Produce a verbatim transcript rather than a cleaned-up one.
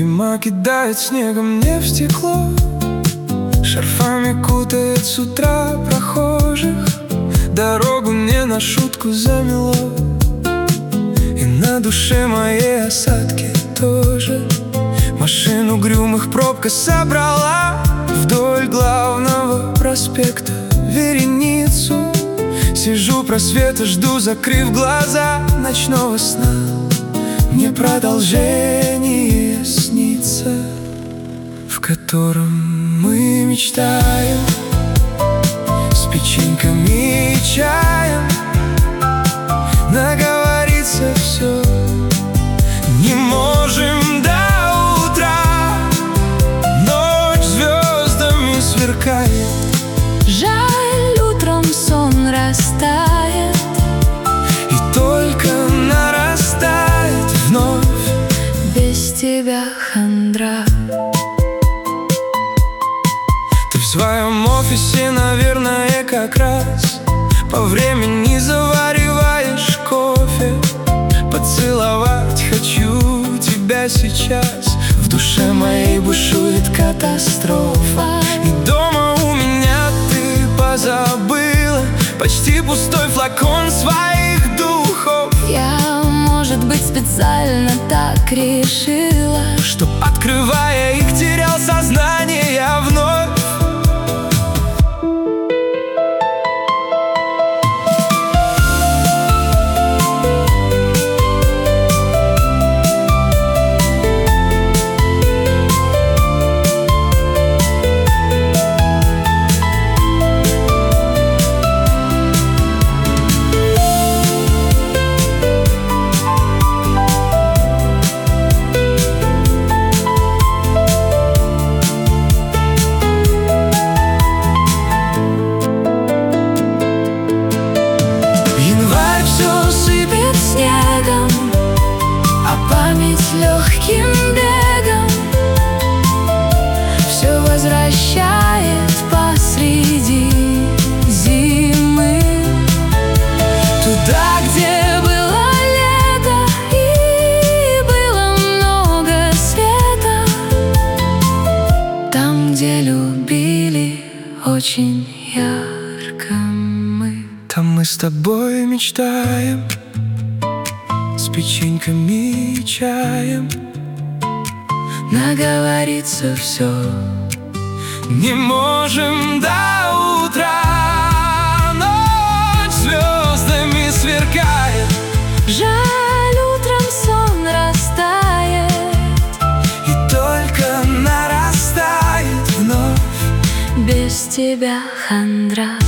Зима кидает снегом мне в стекло, шарфами кутает с утра прохожих. Дорогу мне на шутку замело, и на душе моей осадки тоже. Машину угрюмых пробка собрала вдоль главного проспекта вереницу. Сижу просвета, жду, закрыв глаза ночного сна. Мне продолжение снится, в котором мы мечтаем с печеньками и чаем. Наговориться все не можем до утра. Ночь звездами сверкает, жаль, утром сон растает, и только нарастает вновь без тебя хандра. Ты в своем офисе, наверное, как раз по времени завариваешь кофе. Поцеловать хочу тебя сейчас, в душе моей бушует катастрофа. И дома у меня ты позабыла почти пустой флакон своих духов. Я, может быть, специально так решила, чтоб, открывая их, терял сознание я вновь. Легким бегом все возвращает посреди зимы, туда, где было лето и было много света, там, где любили очень ярко мы. Там мы с тобой мечтаем с печеньками и чаем. Наговориться все не можем до утра. Ночь звездами сверкает, жаль, утром сон растает, и только нарастает вновь без тебя хандра.